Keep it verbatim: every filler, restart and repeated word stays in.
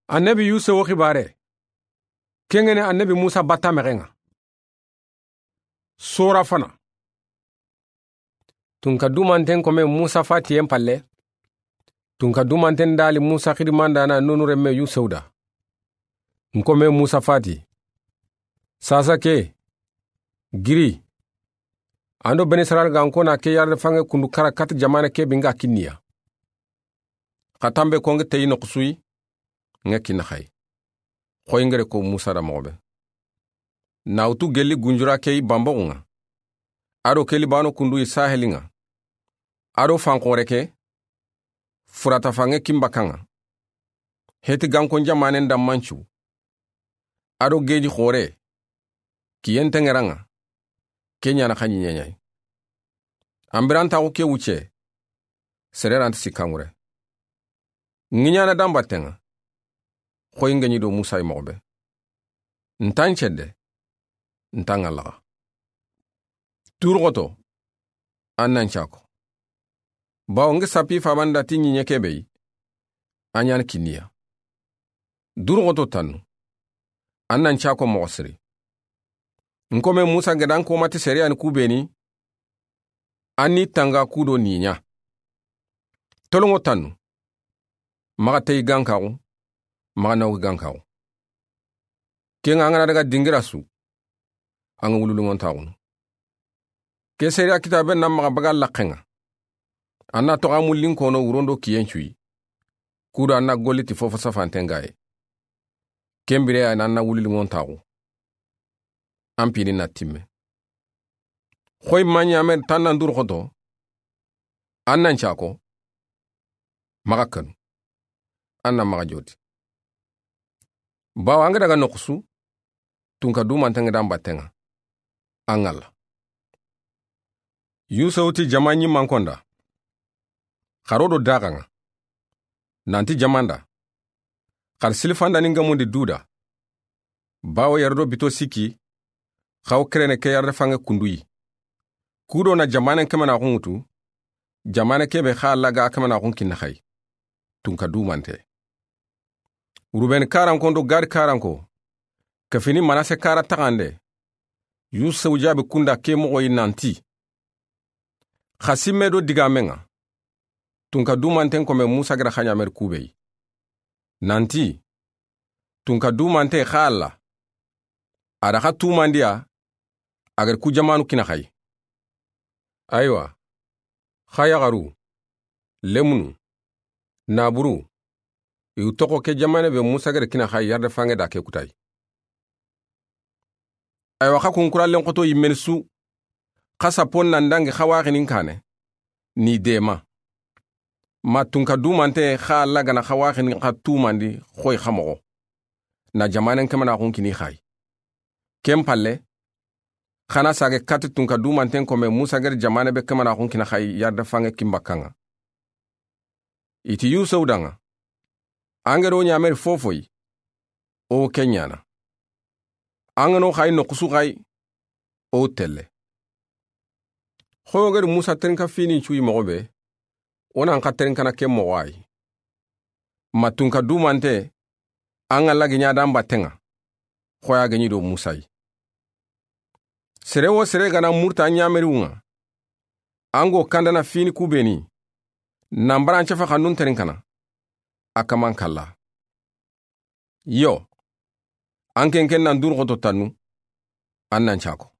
Annabi Yusuf khibare kengene annabi Musa batta megenga sura fana tunka dumanten kome Musa fatien palle tunka dumanten dali Musa khidmanda na nunu remme Yusufda nkome Musa fati sasa ke giri ando benisral gankona ke yarde fange kundu kara kat jamana ke binga kinniya khatambe konge teyino kusui ngeki na khay khoyngere ko Musa da mobe nautu gelli gunjura kay bambonga aro keli bano kundu isahelinga aro fankore ke furata fange kimbakanga heti gankon jamanen da manchu aro geji khore kiyente ngeranga kenya na khanyi nyanyay ambiranta ko ke wuche sererant sikangure nginyana dambatenga khoyinga nyido Musa imobe ntanchede ntangala turgoto annan chako baonge sapi famanda tinyi nyekebe anyan kiniya durgoto tanu annan chako mosri nkome Musa gedan ko mati serian kubeni anni tanga kudo ninya tolongo tanu maga tey gankaw maga naw gankaw kenga ngana daga dingira su anga wululu montawun ke seria kitabe nam maga bagal lakenga anna to amul linkono urondo kiyenchui kudo anna goliti fofo safantengae kembire ana anna wululu montawu ampini na timme khoy manya men tanna ndur khoto annan chako maga kanu anna maga joti bawa anga daga nokusu tunka duma tanga damba tenga angala Yusuf ti jamanyi mankonda kharodo daganga nanti jamanda khar silfanda ninga mundi duda bawa yardo bito siki khaw krene ke yarde fange kunduyi kudo na jamanen kemana kungutu jamane kebe khala ga kemana kunkin khay tunka dumante Ruben karan kondo gar karan ko kafini manase kara takande Yusuf jabe kunda ke mo nanti khasime do digamenga tunka dumante ko me Musa gra khanya mer kubei nanti tunka dumante khala ada khatu mandia agar ku jamanu kina khay aywa khaya garu lemunu naburu yu toko ke jamane be Musa gra kina khay yarde fange da ke kutay aywa khakun kuralen qoto yimensu khasa ponna ndange khawaginin kane ni dema matunka dumante khala gana khawaginin khatu mandi khoy khamo na jamanen kemana kun kini khay kempalle khana sage kat tunka dumante ko me Musa gra jamane be kemana kun kina khay yarde fange kimbakanga iti Yusuf danga angero nyamer fofoy o kenyana angano khay no kusu khay o telle khoger Musa tenka fini chui mogobe ona ka tenka na ke mowai matunka dumante angala ginya damba tenga khoya ganyi do Musa yi serewo sere gana murta nyameri unga ango kandana fini kubeni nambara nchafa kanun tenkana akaman kala yo anken ken nan dur goto tanu annan chako